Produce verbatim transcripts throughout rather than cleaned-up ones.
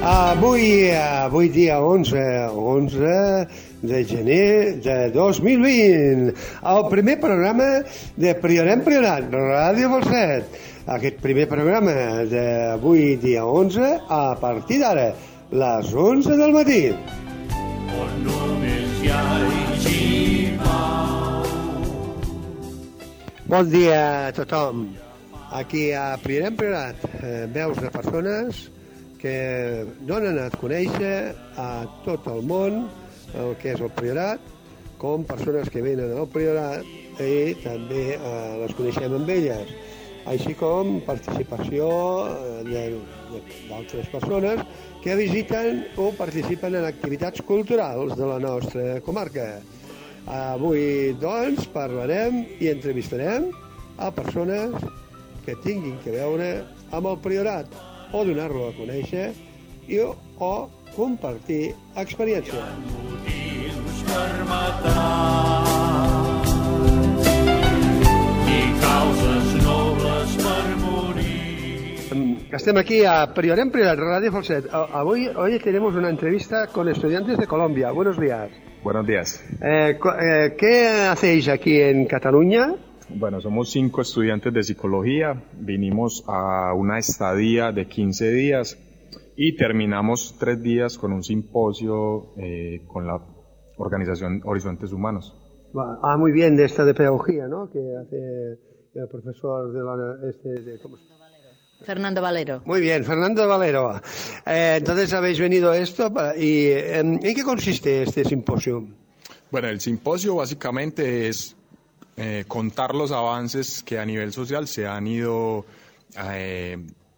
Avui, avui dia onze, onze de gener de dos mil vint, el primer programa de Priorem Priorat, Ràdio Falset. Aquest primer programa d'avui dia onze, a partir d'ara, les onze del matí. Bon dia a tothom. Aquí a Priorem Priorat, eh, veus de persones que donen a conèixer a tot el món el que és el Priorat, com persones que venen al Priorat i també eh, les coneixem amb elles, així com participació d'altres persones que visiten o participen en activitats culturals de la nostra comarca. Avui, doncs, parlarem i entrevistarem a persones que tinguin que veure amb el Priorat o donar-lo a conèixer i o, o compartir experiències. Hi ha motius per matar i causes nobles per morir. Estem aquí a Priorem Priorat, Ràdio Falset. Avui, hoy tenemos una entrevista con estudiantes de Colombia. Buenos días. Buenos días. Eh, eh, ¿Qué hacéis aquí en Cataluña? Bueno, somos cinco estudiantes de psicología. Vinimos a una estadía de quince días y terminamos tres días con un simposio eh, con la organización Horizontes Humanos. Ah, muy bien, de esta de pedagogía, ¿no? Que hace el profesor de la... Este, de, ¿cómo se llama? Fernando Valero. Muy bien, Fernando Valero. Eh, entonces habéis venido a esto para, y ¿en, ¿en qué consiste este simposio? Bueno, el simposio básicamente es eh, contar los avances que a nivel social se han ido eh,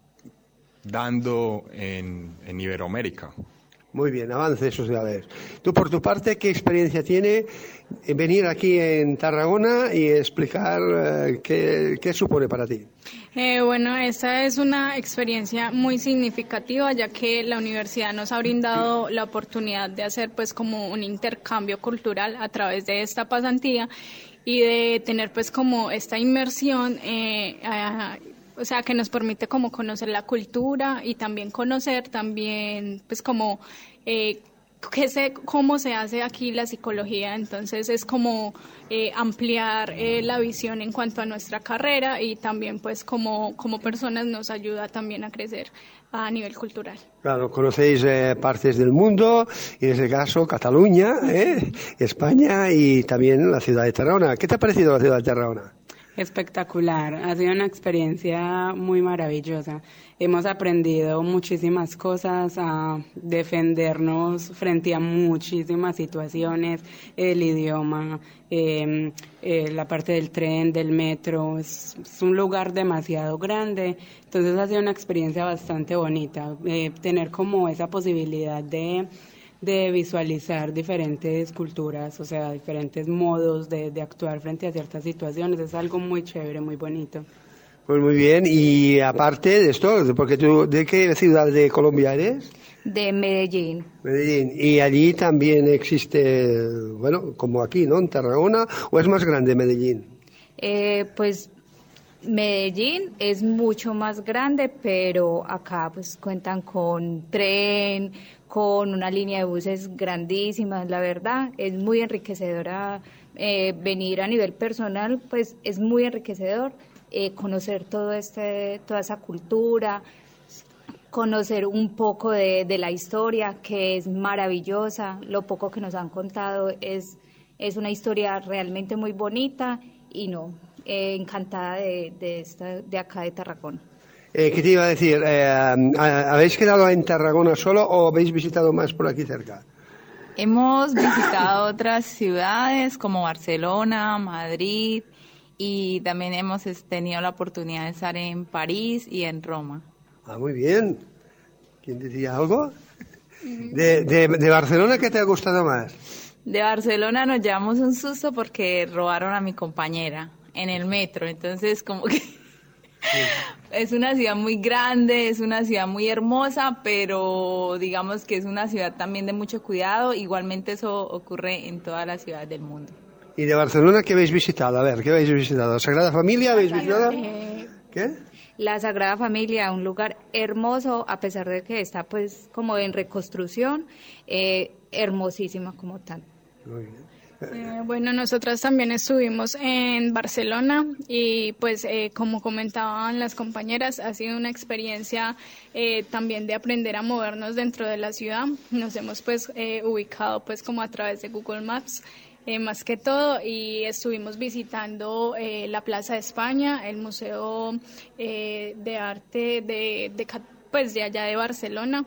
dando en, en Iberoamérica. Muy bien, avances sociales. Tú, por tu parte, ¿qué experiencia tiene venir aquí en Tarragona y explicar eh, qué, qué supone para ti? Eh, bueno, esta es una experiencia muy significativa, ya que la universidad nos ha brindado la oportunidad de hacer pues como un intercambio cultural a través de esta pasantía y de tener pues como esta inmersión eh, a, o sea, que nos permite como conocer la cultura y también conocer también pues como eh, que se, cómo se hace aquí la psicología. Entonces es como eh, ampliar eh, la visión en cuanto a nuestra carrera y también pues como, como personas nos ayuda también a crecer a nivel cultural. Claro, conocéis eh, partes del mundo, y en este caso Cataluña, eh, España y también la ciudad de Tarragona. ¿Qué te ha parecido la ciudad de Tarragona? Espectacular, ha sido una experiencia muy maravillosa. Hemos aprendido muchísimas cosas, a defendernos frente a muchísimas situaciones, el idioma, eh, eh, la parte del tren, del metro, es, es un lugar demasiado grande, entonces ha sido una experiencia bastante bonita, eh, tener como esa posibilidad de... de visualizar diferentes culturas, o sea, diferentes modos de, de actuar frente a ciertas situaciones. Es algo muy chévere, muy bonito. Pues muy bien, y aparte de esto, porque tú, ¿de qué ciudad de Colombia eres? De Medellín. Medellín, y allí también existe, bueno, como aquí, ¿no? En Tarragona, ¿o es más grande Medellín? Eh, pues Medellín es mucho más grande, pero acá pues cuentan con tren, con una línea de buses grandísima. La verdad es muy enriquecedora eh, venir a nivel personal, pues es muy enriquecedor eh, conocer todo este, toda esa cultura, conocer un poco de, de la historia, que es maravillosa. Lo poco que nos han contado es, es una historia realmente muy bonita y no, eh, encantada de, de, esta, de acá de Tarragona. Eh, ¿Qué te iba a decir? Eh, ¿Habéis quedado en Tarragona solo o habéis visitado más por aquí cerca? Hemos visitado otras ciudades como Barcelona, Madrid y también hemos tenido la oportunidad de estar en París y en Roma. Ah, muy bien. ¿Quién decía algo? De, de, de Barcelona, ¿qué te ha gustado más? De Barcelona nos llevamos un susto porque robaron a mi compañera en el metro, entonces como que... Sí. Es una ciudad muy grande, es una ciudad muy hermosa, pero digamos que es una ciudad también de mucho cuidado. Igualmente eso ocurre en todas las ciudades del mundo. ¿Y de Barcelona qué habéis visitado? A ver, ¿qué habéis visitado? ¿Sagrada Familia habéis visitado? Eh, ¿Qué? la Sagrada Familia, un lugar hermoso, a pesar de que está pues como en reconstrucción, eh, hermosísima como tal. Muy bien. Eh, bueno, nosotras también estuvimos en Barcelona y pues eh, como comentaban las compañeras, ha sido una experiencia eh, también de aprender a movernos dentro de la ciudad. Nos hemos pues eh, ubicado pues como a través de Google Maps eh, más que todo, y estuvimos visitando eh, la Plaza de España, el Museo eh, de Arte de, de pues de allá de Barcelona.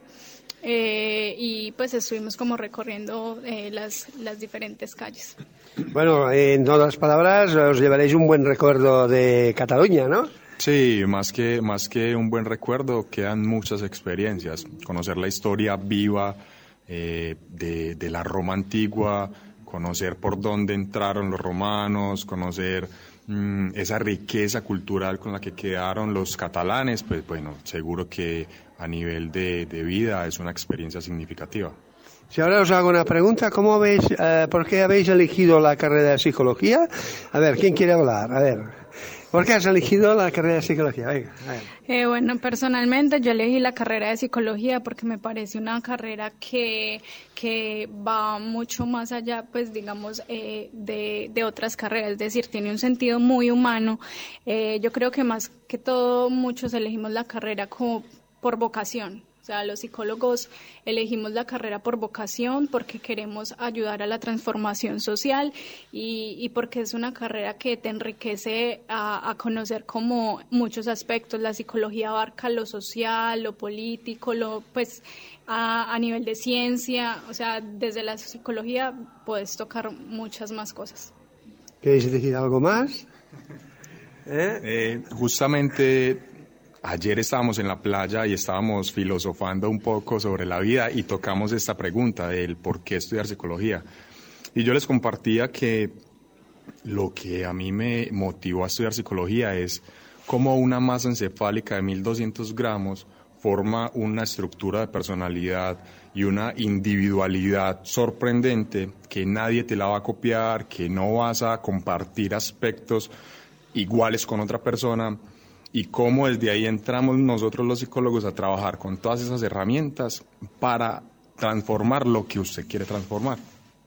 Eh, y pues estuvimos como recorriendo eh, las, las diferentes calles. Bueno, en otras palabras, os llevaréis un buen recuerdo de Cataluña, ¿no? Sí, más que, más que un buen recuerdo, quedan muchas experiencias. Conocer la historia viva eh, de, de la Roma antigua, conocer por dónde entraron los romanos, conocer mmm, esa riqueza cultural con la que quedaron los catalanes, pues bueno, seguro que a nivel de, de vida es una experiencia significativa. Si ahora os hago una pregunta, ¿cómo veis, eh, por qué habéis elegido la carrera de psicología? A ver, ¿quién quiere hablar? A ver, ¿por qué has elegido la carrera de psicología? Venga, a ver. Eh, bueno, personalmente yo elegí la carrera de psicología porque me parece una carrera que, que va mucho más allá, pues digamos, eh, de, de otras carreras, es decir, tiene un sentido muy humano. Eh, yo creo que más que todo muchos elegimos la carrera como por vocación. O sea, los psicólogos elegimos la carrera por vocación porque queremos ayudar a la transformación social y, y porque es una carrera que te enriquece a, a conocer como muchos aspectos. La psicología abarca lo social, lo político, lo pues a, a nivel de ciencia. O sea, desde la psicología puedes tocar muchas más cosas. ¿Queréis decir algo más? ¿Eh? Eh, justamente ayer estábamos en la playa y estábamos filosofando un poco sobre la vida y tocamos esta pregunta del por qué estudiar psicología. Y yo les compartía que lo que a mí me motivó a estudiar psicología es cómo una masa encefálica de mil doscientos gramos forma una estructura de personalidad y una individualidad sorprendente que nadie te la va a copiar, que no vas a compartir aspectos iguales con otra persona. Y cómo desde ahí entramos nosotros los psicólogos a trabajar con todas esas herramientas para transformar lo que usted quiere transformar.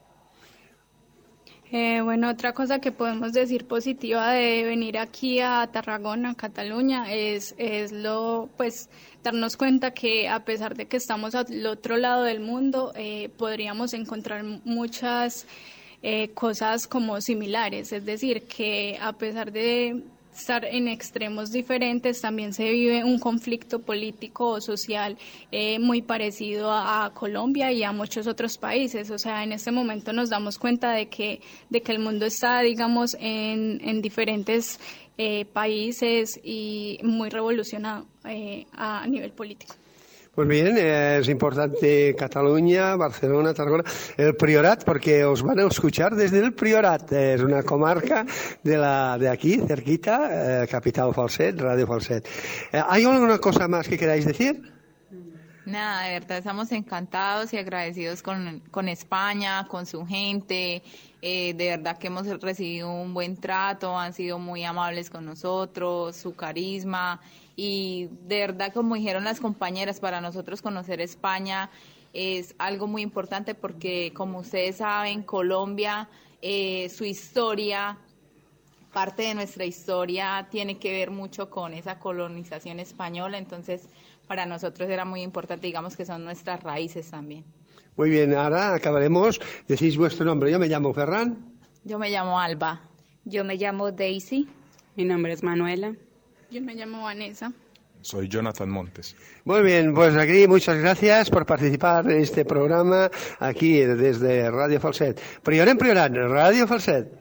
Eh, bueno, otra cosa que podemos decir positiva de venir aquí a Tarragona, Cataluña, es, es lo, pues, darnos cuenta que a pesar de que estamos al otro lado del mundo, eh, podríamos encontrar muchas eh, cosas como similares. Es decir, que a pesar de estar en extremos diferentes, también se vive un conflicto político o social eh, muy parecido a, a Colombia y a muchos otros países. O sea, en este momento nos damos cuenta de que, de que el mundo está, digamos, en, en diferentes eh, países y muy revolucionado eh, a nivel político. Pues bien, es importante Cataluña, Barcelona, Tarragona, el Priorat, porque os van a escuchar desde el Priorat, es una comarca de la de aquí, cerquita, eh, Capital Falset, Radio Falset. Eh, ¿Hay alguna cosa más que queráis decir? Nada, de verdad estamos encantados y agradecidos con, con España, con su gente. Eh, de verdad que hemos recibido un buen trato, han sido muy amables con nosotros, su carisma, y de verdad, como dijeron las compañeras, para nosotros conocer España es algo muy importante porque, como ustedes saben, Colombia, eh, su historia, parte de nuestra historia tiene que ver mucho con esa colonización española, entonces para nosotros era muy importante, digamos que son nuestras raíces también. Muy bien, ahora acabaremos. Decís vuestro nombre. Yo me llamo Ferran. Yo me llamo Alba. Yo me llamo Daisy. Mi nombre es Manuela. Yo me llamo Vanessa. Soy Jonathan Montes. Muy bien, pues aquí muchas gracias por participar en este programa aquí desde Radio Falset. Prior en Priorat, Radio Falset.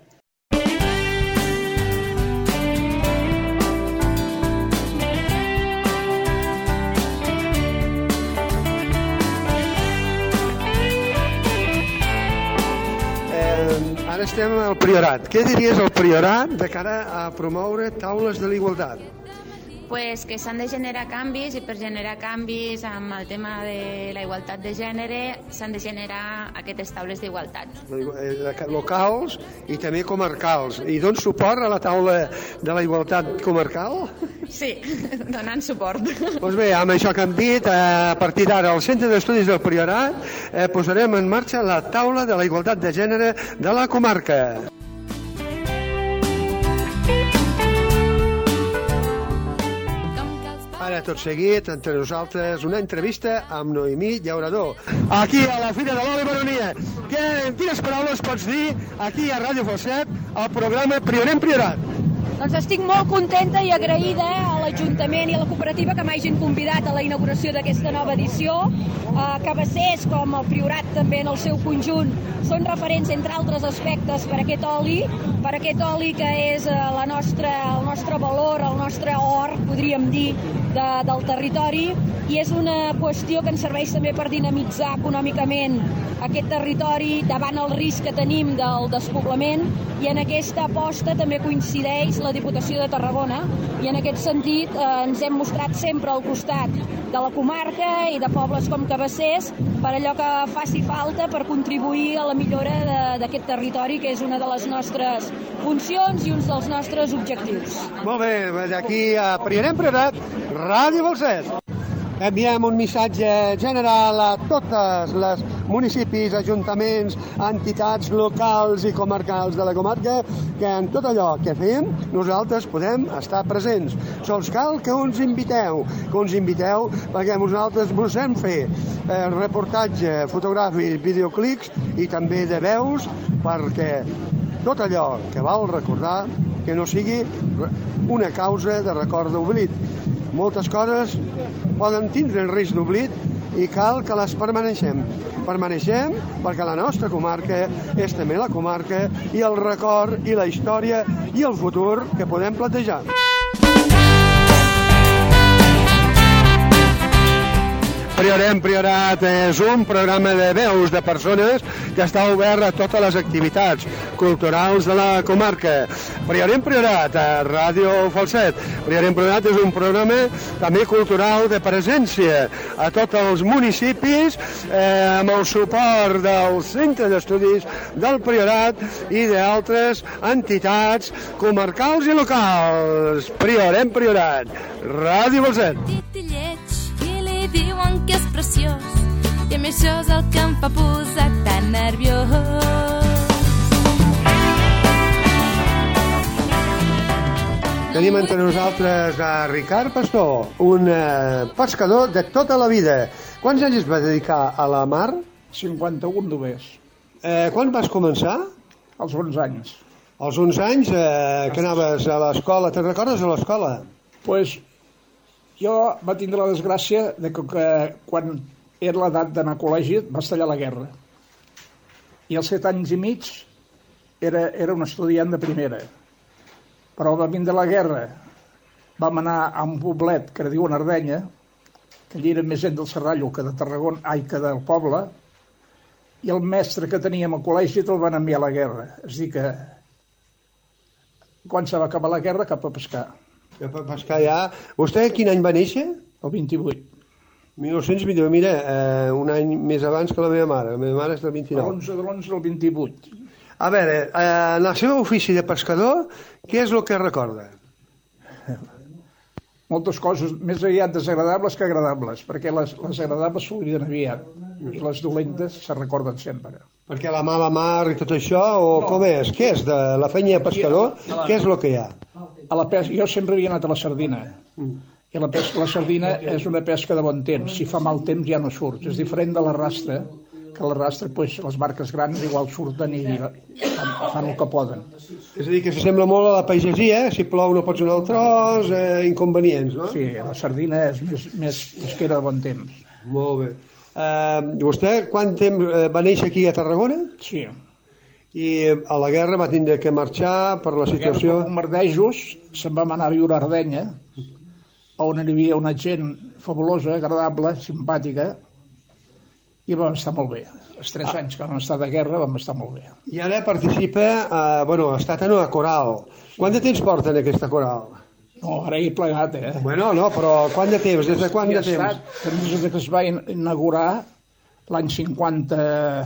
Ara estem al Priorat. Què diries al Priorat de cara a promoure taules de l'igualtat? pues, que s'han de generar canvis i per generar canvis amb el tema de la igualtat de gènere s'han de generar aquestes taules d'igualtat. Locals i també comarcals. I dones suport a la taula de la igualtat comarcal? Sí, donant suport. Doncs bé, amb això que hem dit, a partir d'ara al Centre d'Estudis del Priorat eh, posarem en marxa la taula de la igualtat de gènere de la comarca. Ara, tot seguit, entre nosaltres, una entrevista amb Noemí Llaurador, aquí a la Fira de l'Oli Baronia. Que, quines paraules pots dir aquí a Ràdio Falset, al programa Priorem Priorat? Doncs estic molt contenta i agraïda a l'Ajuntament i a la cooperativa que m'hagin convidat a la inauguració d'aquesta nova edició. Eh, Cabassers, com el Priorat també en el seu conjunt, són referents, entre altres aspectes, per aquest oli, per aquest oli que és eh, la nostra, el nostre valor, el nostre or, podríem dir, de, del territori, i és una qüestió que ens serveix també per dinamitzar econòmicament aquest territori davant el risc que tenim del despoblament, i en aquesta aposta també coincideix la Diputació de Tarragona, i en aquest sentit eh, ens hem mostrat sempre al costat de la comarca i de pobles com Cabassers per allò que faci falta per contribuir a la millora d'aquest territori, que és una de les nostres funcions i uns dels nostres objectius. Molt bé, d'aquí a Priorem Priorat, Ràdio Falset. Enviem un missatge general a totes les municipis, ajuntaments, entitats locals i comarcals de la comarca, que en tot allò que fem nosaltres podem estar presents. Sols cal que uns inviteu, que uns inviteu perquè nosaltres volem fer eh, reportatge, fotogràfics, videoclips i també de veus, perquè tot allò que val recordar que no sigui una causa de record d'oblit. Moltes coses poden tindre el risc d'oblit i cal que les permaneixem. Permaneixem perquè la nostra comarca és també la comarca i el record i la història i el futur que podem plantejar. Priorem Priorat és un programa de veus de persones que està obert a totes les activitats culturals de la comarca. Priorem Priorat a Ràdio Falset. Priorem Priorat és un programa també cultural de presència a tots els municipis eh, amb el suport del Centre d'Estudis del Priorat i d'altres entitats comarcals i locals. Priorem Priorat, Ràdio Falset. Diuen que és preciós i a mi això és el que em fa posar tan nerviós. Tenim entre nosaltres a Ricard Pastor, un eh, pescador de tota la vida. Quants anys es va dedicar a la mar? cinquanta-un només. Eh, quan vas començar? Als onze anys. Als onze anys eh, que anaves a l'escola. Te'n recordes a l'escola? Doncs pues, jo va tindre la desgràcia de que, que quan era l'edat d'anar a col·legi va estallar la guerra. I als set anys i mig era, era un estudiant de primera. Però va vindre la guerra. Vam anar a un poblet que era diuen Ardenya, que allí era més gent del Serrallo que de Tarragona, ai, que del poble, i el mestre que teníem al col·legi el van enviar a la guerra. És a dir que quan se va acabar la guerra cap a pescar. Cap a pescar ja. Vostè quin any va néixer? El vint-i-vuit. mil nou-cents vint-i-vuit. Mira, eh, un any més abans que la meva mare. La meva mare és del vint-i-nou. l'onze de l'onze del vint-i-vuit. A veure, eh, en el seu ofici de pescador, què és el que recorda? Moltes coses, més aviat desagradables que agradables, perquè les, les agradables s'obliden aviat i les dolentes se recorden sempre. Perquè la mala mar i tot això, o no. Com és? Què és? De la feina de pescador, la... què és el que hi ha? A la pesca, jo sempre havia anat a la sardina, mm. i la, pesca, la sardina és una pesca de bon temps. Si fa mal temps ja no surts. És diferent de la rastra, que la rastra, pues, les barques grans igual surten i fan, fan el que poden. És a dir, que s'assembla molt a la pagesia, si plou no pots anar al tros, eh, inconvenients, no? Sí, la sardina és més, més pesquera de bon temps. Molt bé. Uh, vostè quant temps uh, va néixer aquí a Tarragona? Sí. I a la guerra va tindre que marxar per la situació... La guerra, bombardejos, se'n vam anar a viure a Ardenya, on hi havia una gent fabulosa, agradable, simpàtica, i vam estar molt bé. Els tres ah. anys que vam estar de guerra vam estar molt bé. I ara participa, eh, bueno, ha estat en una coral. Quant de temps porta en aquesta coral? No, ara he plegat, eh? Bueno, no, però quant de temps? Des de quant de temps? Des que es va inaugurar l'any cinquanta...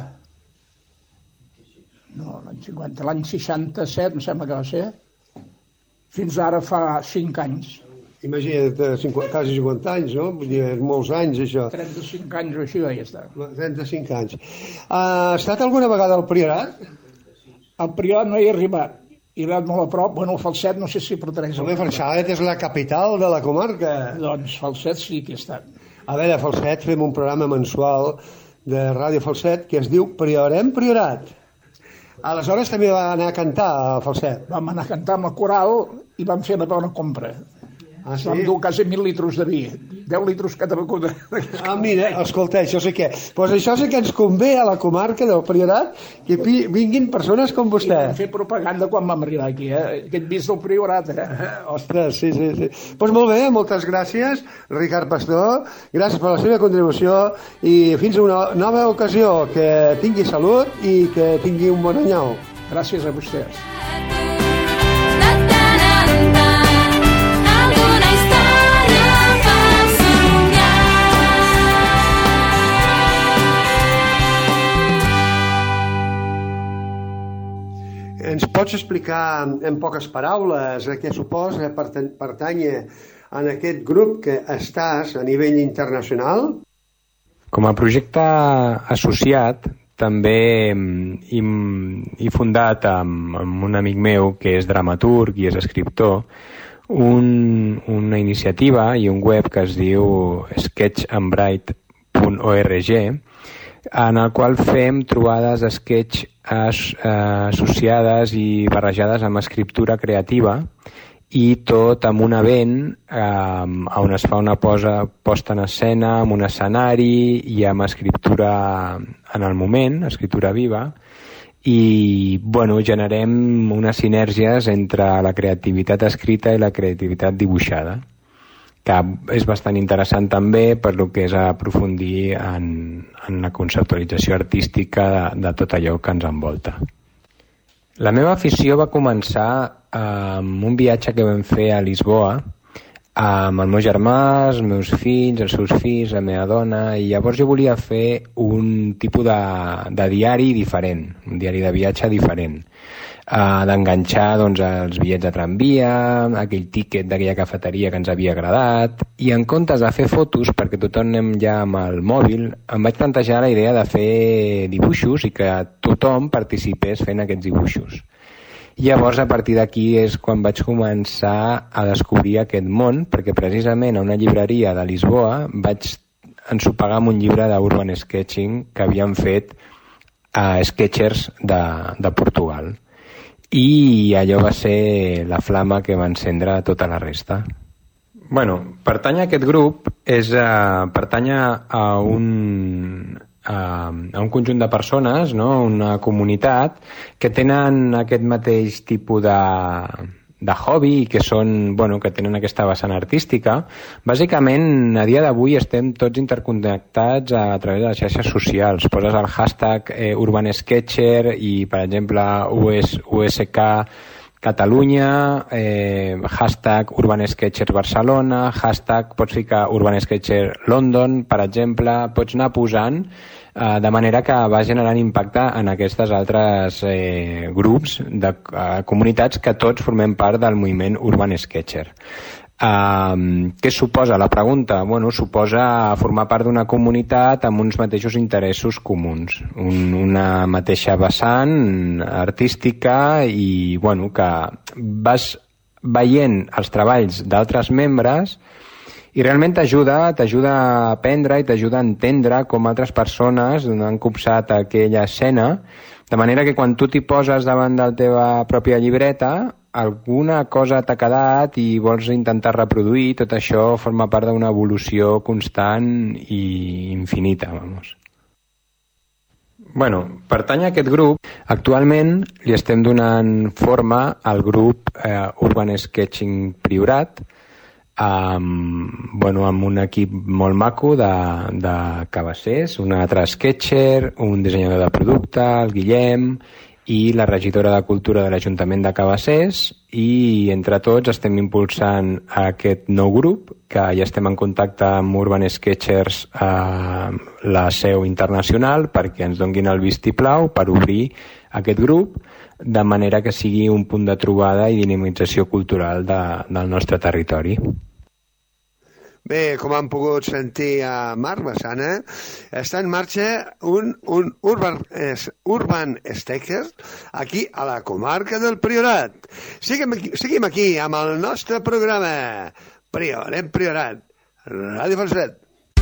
No, l'any cinquanta, l'any seixanta-set, em sembla que va ser, fins ara fa cinc anys. Imagina't, quasi cinquanta anys, no? Vull dir, molts anys, això. trenta-cinc anys o així, ja està. trenta-cinc anys. Ha estat alguna vegada al Priorat? Al Priorat no hi he arribat. He arribat molt a prop. Bueno, el Falset no sé si portarés. Home, Falset és la capital de la comarca. Doncs Falset sí que he estat. A veure, a Falset fem un programa mensual de Ràdio Falset que es diu Priorem Priorat. Aleshores també va anar a cantar a Falset. Vam anar a cantar amb la coral i vam fer una bona compra. Ah, sí? Vam dur quasi mil litros de vi. deu litros cada vegada. Ah, mira, escolta, això sí que... Pues això sí que ens convé a la comarca del Priorat que vinguin persones com vostè. I vam fer propaganda quan vam arribar aquí, eh? Aquest vis del Priorat, eh? Ostres, sí, sí, sí. Doncs pues molt bé, moltes gràcies, Ricard Pastor. Gràcies per la seva contribució i fins a una nova ocasió. Que tingui salut i que tingui un bon anyau. Gràcies a vostès. Ens pots explicar en poques paraules a què suposa pertànyer en aquest grup que estàs a nivell internacional? Com a projecte associat, també he fundat amb, amb un amic meu que és dramaturg i és escriptor un, una iniciativa i un web que es diu sketch and bright punt org, en el qual fem trobades de sketch as, eh, associades i barrejades amb escriptura creativa i tot amb un event eh, on es fa una posa, posta en escena, amb un escenari i amb escriptura en el moment, escriptura viva, i bueno, generem unes sinergies entre la creativitat escrita i la creativitat dibuixada, que és bastant interessant també per lo que és aprofundir en, en la conceptualització artística de, de tot allò que ens envolta. La meva afició va començar amb un viatge que vam fer a Lisboa amb el meu germà, els meus fills, els seus fills, la meva dona, i llavors jo volia fer un tipus de, de diari diferent, un diari de viatge diferent. Uh, d'enganxar doncs, els bitllets de tramvia, aquell tíquet d'aquella cafeteria que ens havia agradat, i en comptes de fer fotos, perquè tothom anem ja amb el mòbil, em vaig plantejar la idea de fer dibuixos i que tothom participés fent aquests dibuixos. I llavors, a partir d'aquí, és quan vaig començar a descobrir aquest món, perquè precisament a una llibreria de Lisboa vaig ensopegar amb un llibre d'urban sketching que havien fet uh, sketchers de, de Portugal. I allò va ser la flama que va encendre tota la resta. Bueno, pertany a aquest grup és uh, pertany a un, uh, a un conjunt de persones, no? Una comunitat que tenen aquest mateix tipus de, de hobby i que són, bueno, que tenen aquesta vessant artística. Bàsicament, a dia d'avui estem tots interconnectats a, a través de les xarxes socials. Poses el hashtag eh, Urban Sketcher i, per exemple, U S K Catalunya, eh, hashtag Urban Sketcher Barcelona, hashtag, pots ficar Urban Sketcher London, per exemple, pots anar posant eh, de manera que va generant impacte en aquestes altres eh, grups de eh, comunitats que tots formem part del moviment Urban Sketcher. Uh, què suposa la pregunta? Bueno, suposa formar part d'una comunitat amb uns mateixos interessos comuns, un, una mateixa vessant artística i bueno, que vas veient els treballs d'altres membres i realment t'ajuda, t'ajuda a aprendre i t'ajuda a entendre com altres persones han copsat aquella escena, de manera que quan tu t'hi poses davant de la teva pròpia llibreta alguna cosa t'ha quedat i vols intentar reproduir, tot això forma part d'una evolució constant i infinita, vamos. Bueno, pertany a aquest grup. Actualment li estem donant forma al grup eh, Urban Sketching Priorat, amb, bueno, amb un equip molt maco de, de cabassers, un altre sketcher, un dissenyador de producte, el Guillem, i la regidora de Cultura de l'Ajuntament de Cabassers, i entre tots estem impulsant aquest nou grup, que ja estem en contacte amb Urban Sketchers a la seu internacional perquè ens donguin el vistiplau per obrir aquest grup, de manera que sigui un punt de trobada i dinamització cultural de, del nostre territori. Bé, com han pogut sentir a Marc Massana, està en marxa un, un Urban, es, Urban Sketchers aquí a la comarca del Priorat. Seguim aquí, seguim aquí amb el nostre programa Priorat, Priorat, Ràdio Falset.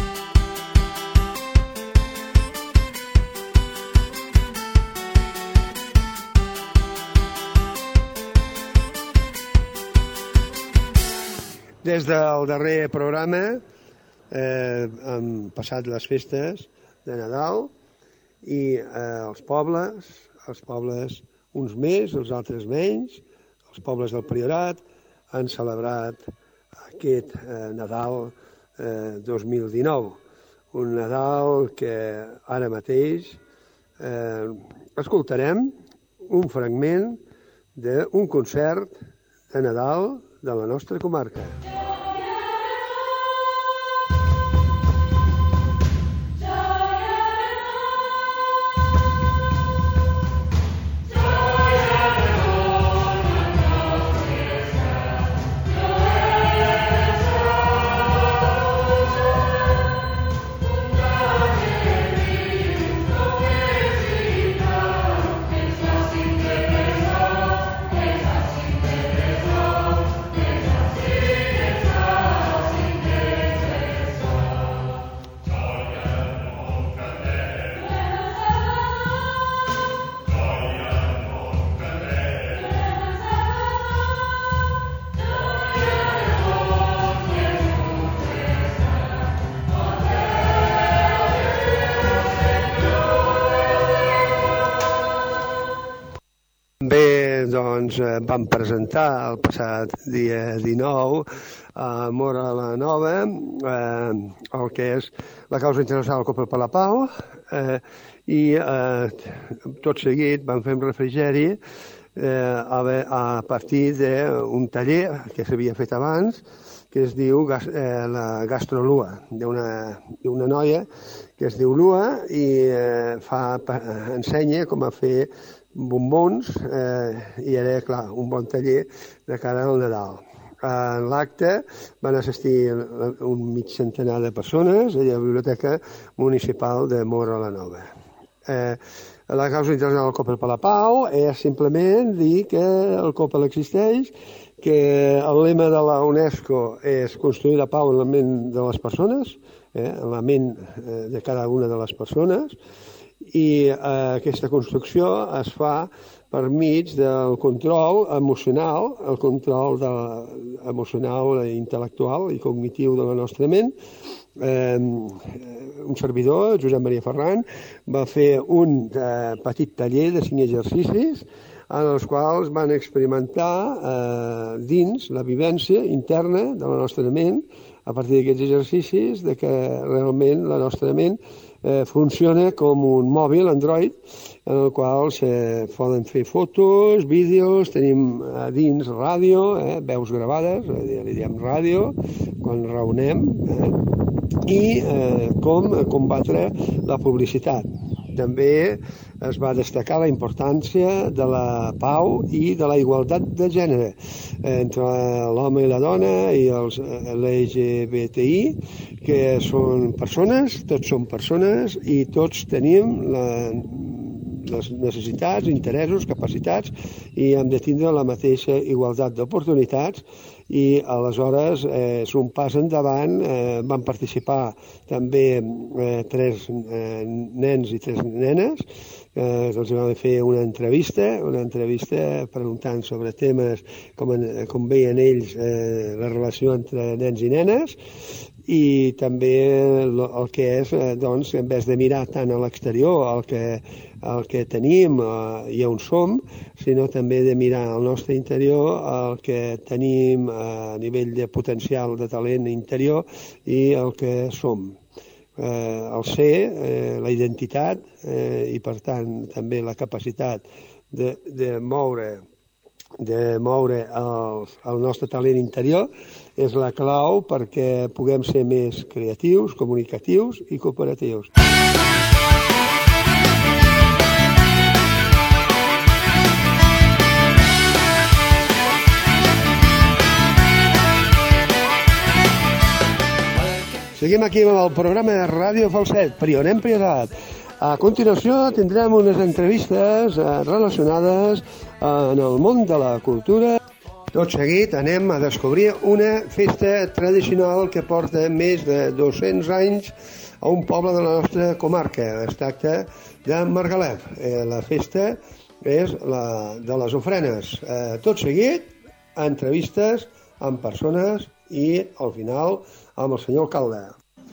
Des del darrer programa eh, hem passat les festes de Nadal i eh, els pobles, els pobles uns més, els altres menys, els pobles del Priorat han celebrat aquest eh, Nadal eh, dos mil dinou. Un Nadal que ara mateix eh, escoltarem un fragment d'un concert de Nadal de la nostra comarca. Bé, doncs vam presentar el passat dia dinou a Móra la Nova eh, el que és la causa internacional Copa per la Pau eh, i eh, tot seguit vam fer un refrigeri eh, a, a partir d'un taller que s'havia fet abans que es diu eh, la gastrolua, d'una noia que es diu Lua i eh, fa, ensenya com a fer bombons eh, i era, clar, un bon taller de cara al Nadal. En l'acte van assistir un mig centenar de persones a la Biblioteca Municipal de Móra la Nova. Eh, la causa internacional del Coppel per la Pau és simplement dir que el Coppel existeix, que el lema de la UNESCO és construir la pau en la ment de les persones, eh, en la ment eh, de cada una de les persones, i eh, aquesta construcció es fa per mig del control emocional, el control de, emocional, intel·lectual i cognitiu de la nostra ment. Eh, un servidor, Josep Maria Ferran, va fer un eh, petit taller de cinc exercicis en els quals van experimentar eh, dins la vivència interna de la nostra ment a partir d'aquests exercicis, de que realment la nostra ment Eh, funciona com un mòbil Android en el qual se poden fer fotos, vídeos, tenim a dins ràdio, eh, veus gravades, eh, li diem ràdio, quan raonem, eh, i eh, com combatre la publicitat. També es va destacar la importància de la pau i de la igualtat de gènere entre l'home i la dona i els L G B T I, que són persones, tots són persones i tots tenim la, les necessitats, interessos, capacitats i hem de tindre la mateixa igualtat d'oportunitats i aleshores eh, és un pas endavant. Eh, van participar també eh, tres eh, nens i tres nenes, eh, els vam fer una entrevista, una entrevista preguntant sobre temes com, en, com veien ells eh, la relació entre nens i nenes, i també el, el que és, eh, doncs, en vez de mirar tant a l'exterior, el que, el que tenim eh, i on som, sinó també de mirar al nostre interior el que tenim a nivell de potencial de talent interior i el que som. Eh, el ser, eh, la identitat eh, i per tant també la capacitat de, de moure, de moure el, el nostre talent interior és la clau perquè puguem ser més creatius, comunicatius i cooperatius. Seguim aquí amb el programa de Ràdio Falset, Prionem Priorat. A continuació tindrem unes entrevistes relacionades en el món de la cultura. Tot seguit anem a descobrir una festa tradicional que porta més de dos-cents anys a un poble de la nostra comarca. Es tracta de Margalef. La festa és la de les ofrenes. Tot seguit, entrevistes amb persones i, al final, amb el senyor alcalde.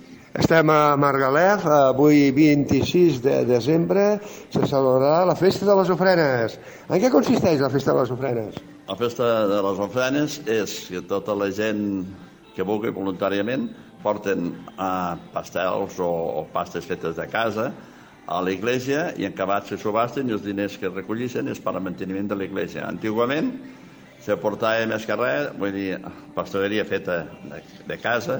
Estem a Margalef, avui vint-i-sis de desembre se celebrarà la Festa de les Ofrenes. En què consisteix la Festa de les Ofrenes? La Festa de les Ofrenes és que tota la gent que vulgui voluntàriament porten uh, pastels o, o pastes fetes de casa a l'església i en acabat se subasten i els diners que recollissin és per al manteniment de l'església. Antigament se portava més que res, vull dir, pasteleria feta de, de casa,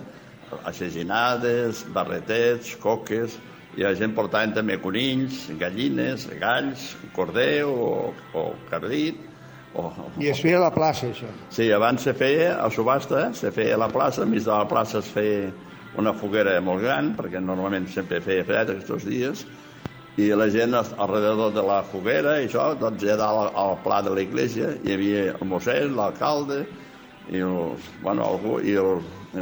assaginades, barretets, coques, i la gent portaven també conills, gallines, galls, corder o, o cardit. O, o... I es feia a la plaça, això? Sí, abans se feia a subhasta, se feia a la plaça, enmig de la plaça es feia una foguera molt gran, perquè normalment sempre feia fred aquests dies, i la gent alrededor de la foguera, i això, doncs ja dalt al pla de l'església hi havia el mossèn, l'alcalde, i els, bueno, algú, i el,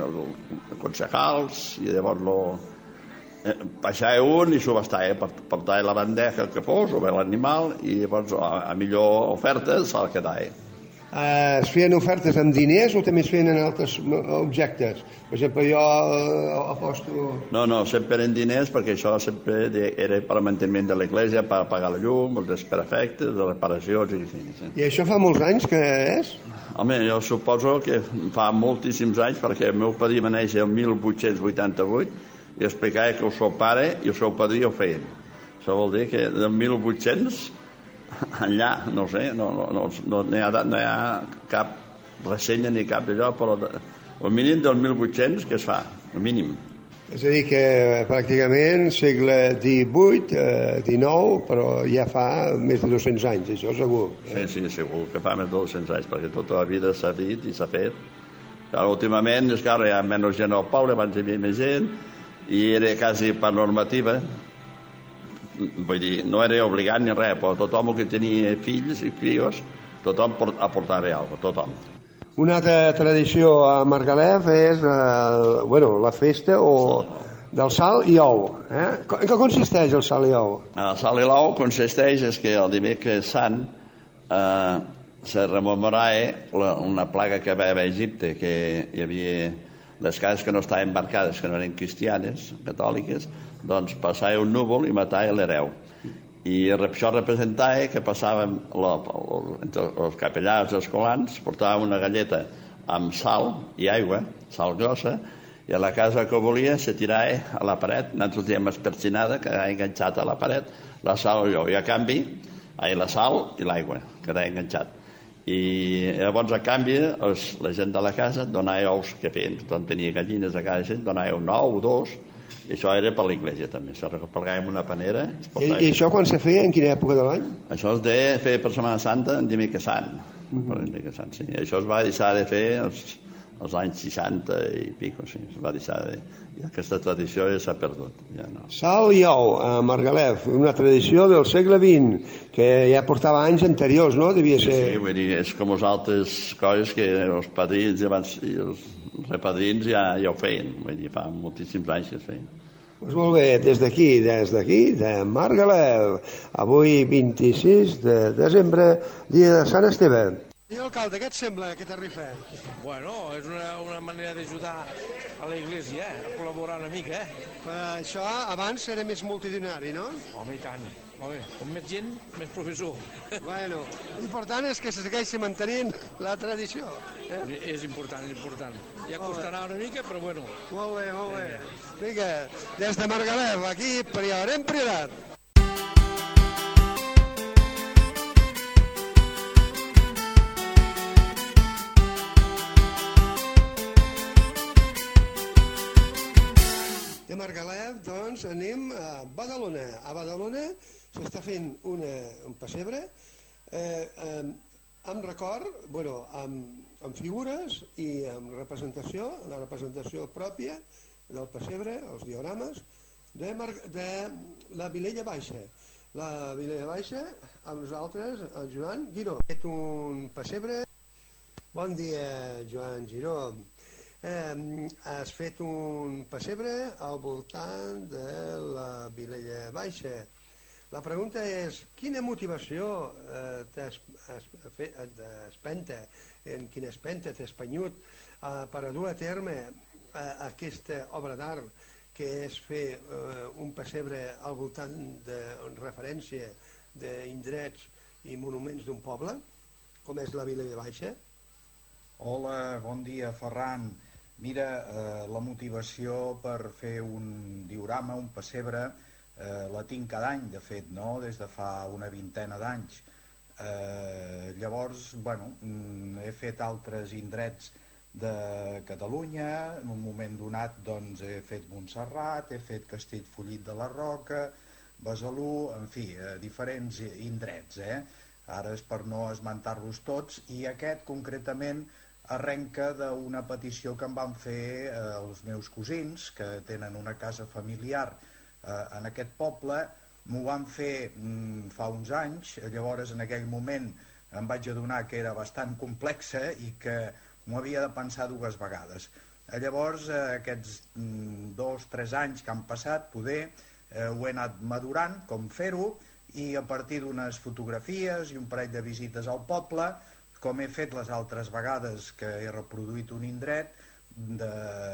els concejals, i llavors lo, eh, baixava un i subhastava, portava la bandeja que fos, o bé l'animal, i llavors a, a millor ofertes se'l quedava. Eh, es feien ofertes amb diners o també es feien en altres objectes? Per exemple, jo eh, aposto... No, no, sempre en diners, perquè això sempre era per al manteniment de l'església, per pagar la llum, els desperfectes, les reparacions i així. Sí. I això fa molts anys que és? Home, jo suposo que fa moltíssims anys, perquè el meu padrí va néixer el mil vuit-cents vuitanta-vuit i explicava que el seu pare i el seu padrí ho feien. Això vol dir que del mil vuit-cents enllà, no sé, no, no, no, no, hi ha, no hi ha cap ressenya ni cap d'allò, però el mínim del mil vuit-cents que es fa, el mínim. És a dir que pràcticament segle divuit, eh, dinou, però ja fa més de dos-cents anys, això segur. Eh? Sí, sí, segur que fa més de dos-cents anys, perquè tota la vida s'ha dit i s'ha fet. Clar, últimament, és clar, hi ha menys gent al poble, abans hi havia més gent, i era quasi per normativa. Vull dir, no era obligat ni res, però tothom que tenia fills i fills, tothom aportava alguna cosa, tothom. Una altra tradició a Margalef és eh, bueno, la festa o del sal i ou. Eh? En què consisteix el sal i ou? El sal i l'ou consisteix és que el dimecres sant eh, se rememorava una plaga que va haver a Egipte, que hi havia les cases que no estaven marcades, que no eren cristianes, catòliques, doncs passava un núvol i matava l'hereu. I això representava que passàvem, la, entre els capellans i els colans, portàvem una galleta amb sal i aigua, sal grossa, i a la casa que volia se tirava a la paret, nosaltres diem espercinada, que ha enganxat a la paret, la sal i l'ou, i a canvi, la sal i l'aigua, que ha enganxat. I llavors, a canvi, els, la gent de la casa donava ous que feien, tothom tenia gallines a cada gent, donava un ou o dos, i això era per l'església també, se replegava en una panera. I, I això quan se feia, en quina època de l'any? Això es de fer per Setmana Santa en dimecres sant. Uh -huh. Per dimecres sant, sí. I això es va deixar de fer els, els anys seixanta i pico, sí, es va deixar de... I aquesta tradició ja s'ha perdut. Ja no. Sal i ou a Margalef, una tradició del segle vint, que ja portava anys anteriors, no? Devia ser... Sí, sí, vull dir, és com les altres coses que els padrins i els, i els repadrins ja, ja ho feien, vull dir, fa moltíssims anys que es feien. Pues molt bé, des d'aquí, des d'aquí, de Margalef, avui vint-i-sis de desembre, dia de Sant Esteve. Senyor alcalde, què et sembla aquest arrifè? Bueno, és una, una manera d'ajudar a l'església, eh? A col·laborar una mica, eh? Però això abans era més multitudinari, no? Home, i tant. Home, com més gent, més professor. Bueno, l'important és que se segueixi mantenint la tradició. Eh? És important, és important. Ja costarà una mica, però bueno. Molt bé, molt bé. Vinga, des de Margalef, aquí, Priorat. anem a Badalona. A Badalona s'està fent una, un pessebre eh, eh, amb record, bueno, amb, amb figures i amb representació, la representació pròpia del pessebre, els diorames, de, de la Vilella Baixa. La Vilella Baixa, amb nosaltres, el Joan Giró. Ha fet un pessebre. Bon dia, Joan Giró. Eh, has fet un pessebre al voltant de la Vilella Baixa. La pregunta és, quina motivació eh, t'espenta, en quina espenta t'ha espanyut eh, per a dur a terme eh, aquesta obra d'art que és fer eh, un pessebre al voltant de referència d'indrets i monuments d'un poble, com és la Vilella Baixa? Hola, bon dia, Ferran. Mira, eh, la motivació per fer un diorama, un pessebre, eh, la tinc cada any, de fet, no? Des de fa una vintena d'anys. Eh, llavors, bueno, he fet altres indrets de Catalunya, en un moment donat doncs, he fet Montserrat, he fet Castellfollit de la Roca, Besalú, en fi, eh, diferents indrets, eh? Ara és per no esmentar-los tots, i aquest concretament arrenca d'una petició que em van fer eh, els meus cosins, que tenen una casa familiar eh, en aquest poble. M'ho van fer mm, fa uns anys, llavors en aquell moment em vaig adonar que era bastant complexa i que m'ho havia de pensar dues vegades. Llavors, eh, aquests mm, dos, tres anys que han passat, poder, eh, ho he anat madurant, com fer-ho, i a partir d'unes fotografies i un parell de visites al poble, com he fet les altres vegades que he reproduït un indret de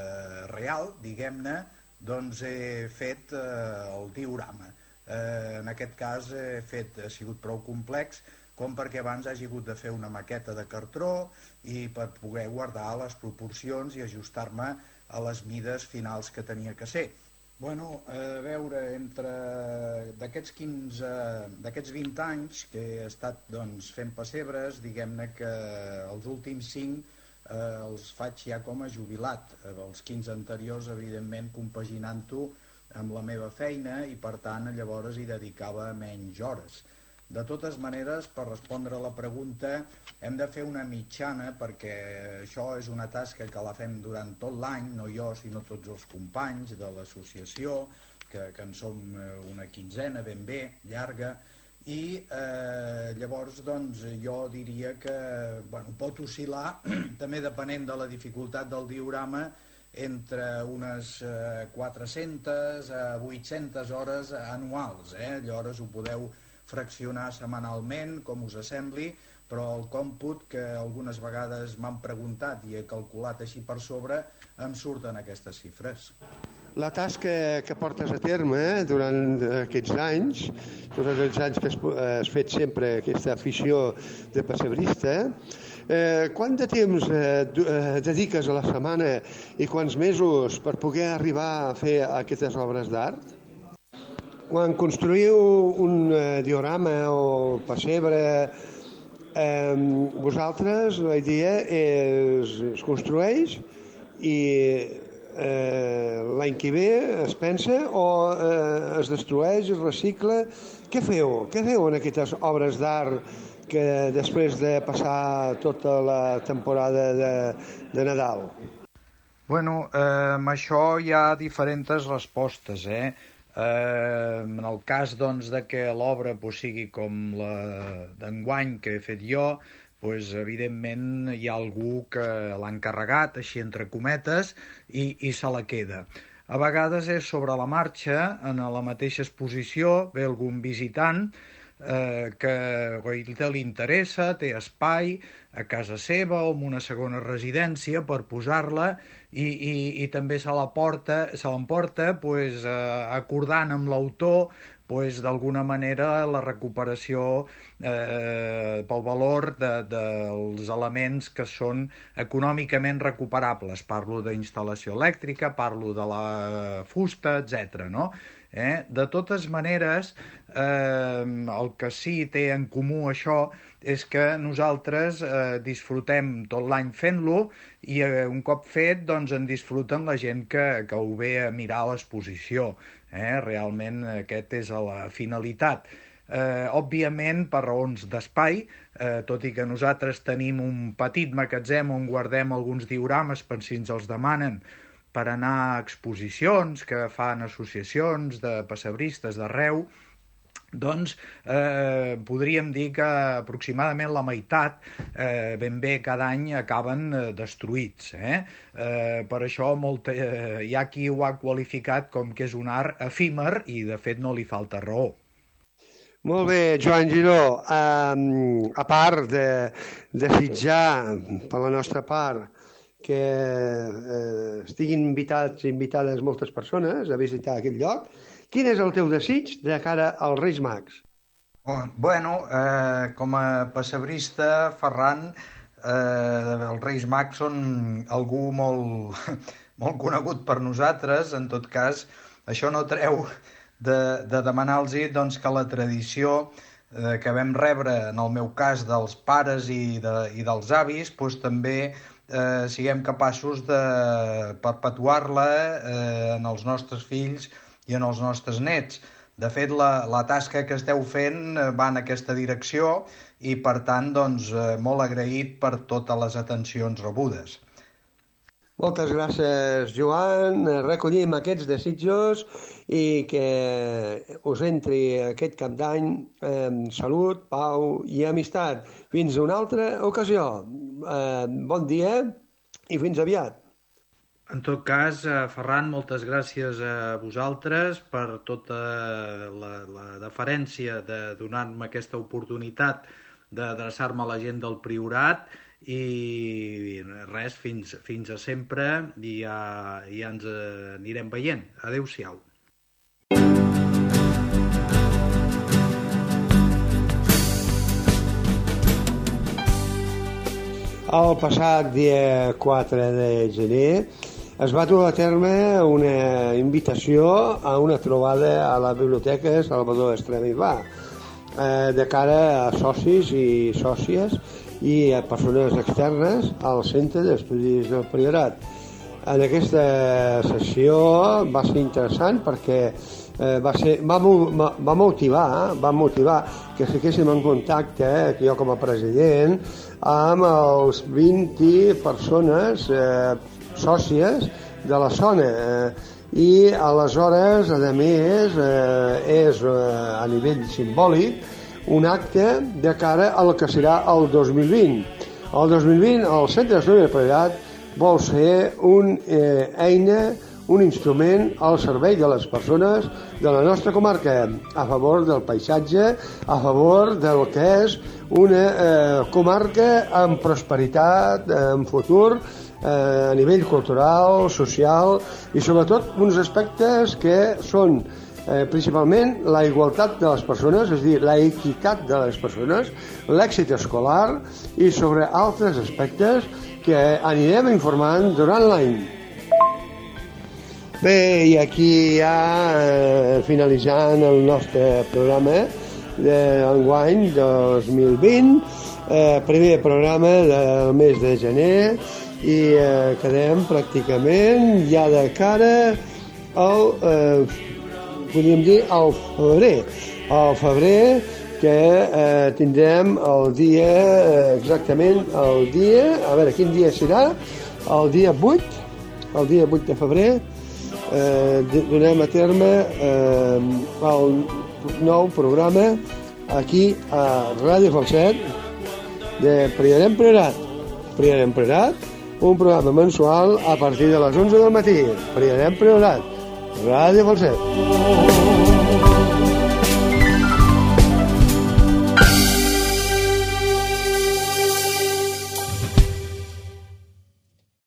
real, diguem-ne, doncs he fet eh, el diorama. Eh, en aquest cas he fet, ha sigut prou complex com perquè abans hagi hagut de fer una maqueta de cartró i per poder guardar les proporcions i ajustar-me a les mides finals que tenia que ser. Bueno, a veure, entre d'aquests quinze, d'aquests vint anys que he estat doncs, fent pessebres, diguem-ne que els últims cinc eh, els faig ja com a jubilat. Els quinze anteriors, evidentment, compaginant-ho amb la meva feina i, per tant, llavors hi dedicava menys hores. De totes maneres, per respondre a la pregunta, hem de fer una mitjana perquè això és una tasca que la fem durant tot l'any, no jo, sinó tots els companys de l'associació, que, que en som una quinzena ben bé, llarga, i eh, llavors doncs, jo diria que bueno, pot oscil·lar, també depenent de la dificultat del diorama, entre unes eh, quatre-centes a vuit-centes hores anuals. Eh? Llavors ho podeu fraccionar setmanalment, com us sembli, però el còmput que algunes vegades m'han preguntat i he calculat així per sobre, em surten aquestes xifres. La tasca que portes a terme eh, durant aquests anys, durant els anys que has, has fet sempre aquesta afició de pessebrista, eh, quant de temps eh, dediques a la setmana i quants mesos per poder arribar a fer aquestes obres d'art? Quan construïu un eh, diorama o pessebre, eh, vosaltres la idea és, es construeix i eh, l'any que ve es pensa o eh, es destrueix, es recicla. Què feu? Què feu en aquestes obres d'art que després de passar tota la temporada de, de Nadal? Bueno, eh, amb això hi ha diferents respostes, eh? Eh, en el cas doncs, de que l'obra pues, sigui com la d'enguany que he fet jo, pues, evidentment hi ha algú que l'ha encarregat, així entre cometes, i, i se la queda. A vegades és sobre la marxa, en la mateixa exposició, ve algun visitant eh, que li interessa, té espai a casa seva o en una segona residència per posar-la i, i, i també se la porta, se l'emporta pues, eh, acordant amb l'autor pues, d'alguna manera la recuperació eh, pel valor de, dels elements que són econòmicament recuperables. Parlo d'instal·lació elèctrica, parlo de la fusta, etcètera. No? Eh? De totes maneres, eh, el que sí té en comú això és que nosaltres eh, disfrutem tot l'any fent-lo i eh, un cop fet doncs, en disfruten la gent que, que ho ve a mirar a l'exposició. Eh? Realment aquesta és la finalitat. Eh, òbviament, per raons d'espai, eh, tot i que nosaltres tenim un petit magatzem on guardem alguns diorames per si ens els demanen per anar a exposicions que fan associacions de pessebristes d'arreu, doncs eh, podríem dir que aproximadament la meitat eh, ben bé cada any acaben eh, destruïts. Eh? Eh, per això molta, eh, hi ha qui ho ha qualificat com que és un art efímer i de fet no li falta raó. Molt bé, Joan Giró, um, a part de desitjar per la nostra part que eh, estiguin invitats i invitades moltes persones a visitar aquest lloc, quin és el teu desig de cara als Reis Mags? Bueno, eh, com a pessebrista, Ferran, eh, els Reis Mags són algú molt, molt conegut per nosaltres. En tot cas, això no treu de, de demanar-los doncs, que la tradició eh, que vam rebre, en el meu cas, dels pares i, de, i dels avis, doncs, també eh, siguem capaços de perpetuar-la eh, en els nostres fills i en els nostres nets. De fet, la, la tasca que esteu fent va en aquesta direcció i, per tant, doncs, molt agraït per totes les atencions rebudes. Moltes gràcies, Joan. Recollim aquests desitjos i que us entri aquest cap d'any amb salut, pau i amistat. Fins a una altra ocasió. Bon dia i fins aviat. En tot cas, Ferran, moltes gràcies a vosaltres per tota la, la deferència de donar-me aquesta oportunitat d'adreçar-me a la gent del Priorat i res, fins, fins a sempre i ja, ja ens anirem veient. Adéu-siau. El passat dia quatre de gener es va dur a terme una invitació a una trobada a la Biblioteca Salvador Estrema i Va, eh, de cara a socis i sòcies i a persones externes al Centre d'Estudis del Priorat. En aquesta sessió va ser interessant perquè eh, va, ser, va, va, motivar, va motivar que fiquéssim en contacte, eh, jo com a president, amb els vint persones eh, sòcies de la zona. Eh, I aleshores, a més, eh, és eh, a nivell simbòlic un acte de cara al que serà el dos mil vint. El dos mil vint el Centre d'Estudis del Priorat vol ser una eh, eina, un instrument al servei de les persones de la nostra comarca, a favor del paisatge, a favor del que és una eh, comarca amb prosperitat, amb futur, eh, a nivell cultural, social i sobretot uns aspectes que són Eh, principalment la igualtat de les persones, és a dir, la equitat de les persones, l'èxit escolar i sobre altres aspectes que anirem informant durant l'any. Bé, i aquí ja eh, finalitzant el nostre programa d'enguany dos mil vint, eh, primer programa del mes de gener i eh, quedem pràcticament ja de cara al eh, podríem dir al febrer, al febrer que eh, tindrem el dia, eh, exactament el dia, a veure quin dia serà, el dia vuit, el dia vuit de febrer, eh, donem a terme eh, el nou programa aquí a Ràdio Falset de Priorat Priorat. Priorat Priorat, un programa mensual a partir de les onze del matí. Priorat Priorat. Ràdio Falset.